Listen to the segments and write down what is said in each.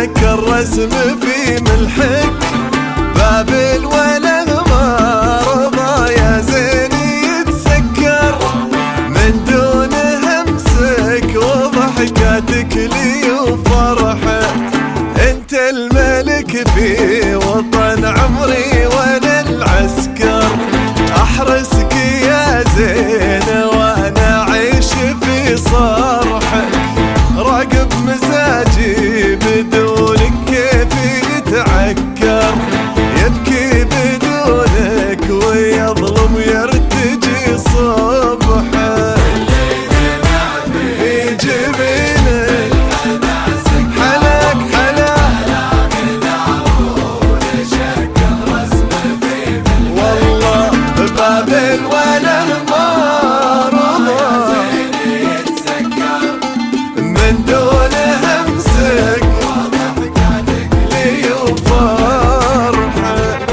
يتشكل رسم في ملحك، بابل ولا ما رضى يا زين يتسكر، من دون همسك وضحكاتك لي وفرحك، انت الملك في وطن عمري وانا العسكر، احرسك يا زين وانا عيش في صرحك، راقب مزاجي بدونك كيف يتعكر، يبكي بدونك ويظلم يرتجي صبحك، في جبينك حلاك حلا، والله بابل ولا ما رضى من دون همسك لي وفرحك.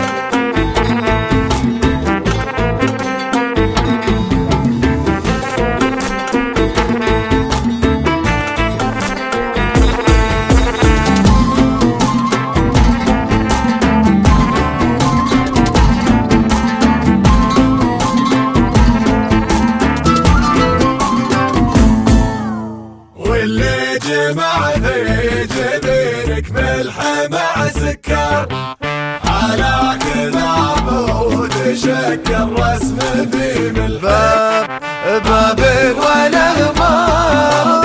واللي جمع في جبينك ملح مع سكر، على كل عمود شكل رسم في ملحك، بابل ولا ما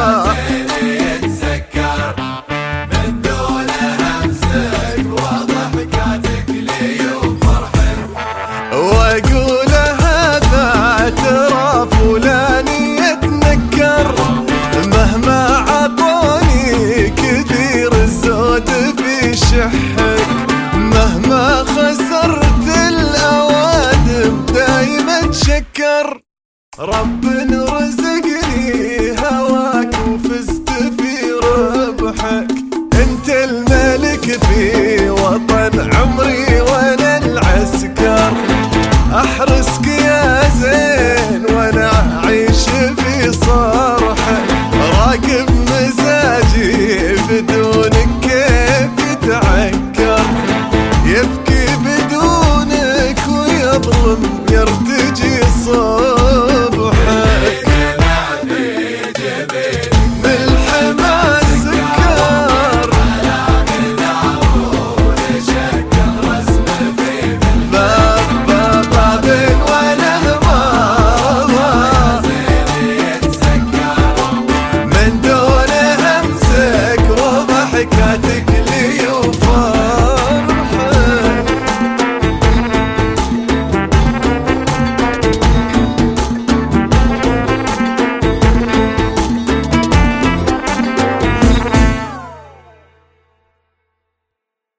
يتسكر، من دون همسك وضحكاتك لي وفرحك، واقول هذا ترى فلان يتنكر، مهما عطوني كثير الزود في شحك، مهما خسرت الأوادم دايما تشكر، رب رزقني هواك وفزت في ربحك، انت الملك في